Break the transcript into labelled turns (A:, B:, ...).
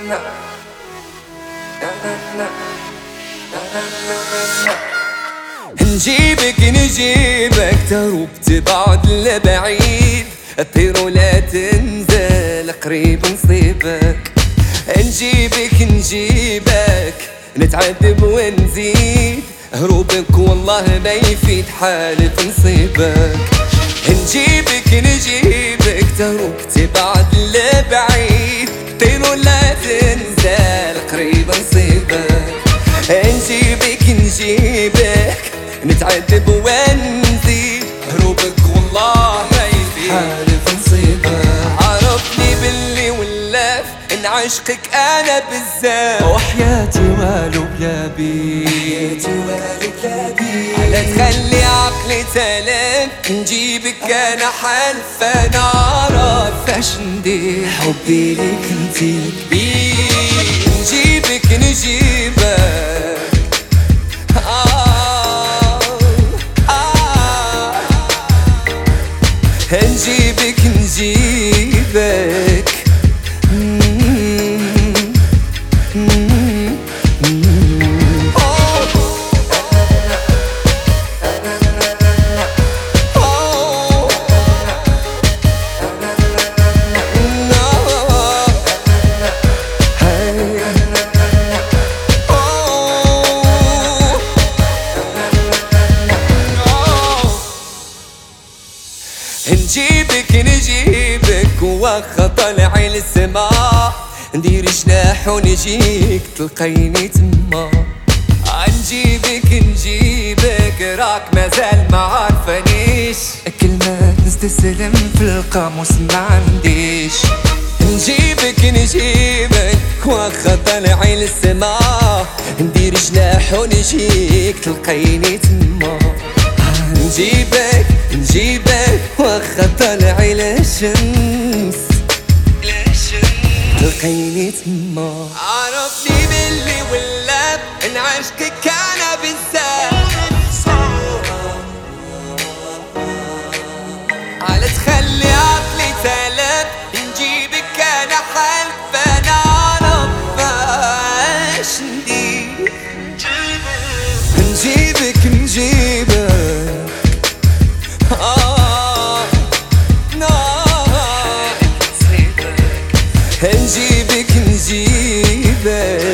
A: نجيبك نجيبك تروب تبعد لبعيد، طير ولا تنزل قريب نصيبك. نجيبك نجيبك نتعذب ونزيد، هروبك والله ما يفيد حالف نصيبك. نجيبك نجيبك تروب تبعد لبعيد، طير ولا تنزل قريب نصيبك. نجيبك نجيبك نتعذب ونزيد، هروبك والله ما يفيد حالف نصيبك. عرفني باللي ولف ان عشقك انا بالذات، وحياتي والو بلابي، حياتي والو بلابي. على تخلي عقلي تلف، نجيبك انا حلف انا اعرف اش ندير، حبي ليك انتي كبير. نجيبك نجيبك نجيبك نجيبك نجيبك نجيبك واخا طالعي للسما، ندير جناح ونجيك تلقيني تما. نجيبك نجيبك راك مازال ما عارفانيش، كلمات نستسلم في القاموس ما عنديش. نجيبك نجيبك واخا طالعي للسما، ندير جناح ونجيك تلقيني تما. نجيبك نجيبك واخا طالعي للشمس، تلقيني تما. عرفني باللي ولاب ان عشقك انا بالذات، على تخلي عقلي تلف، نجيبك انا حلف انا اعرف اش ندير. نجيبك نجيبك نجيبك نجيبك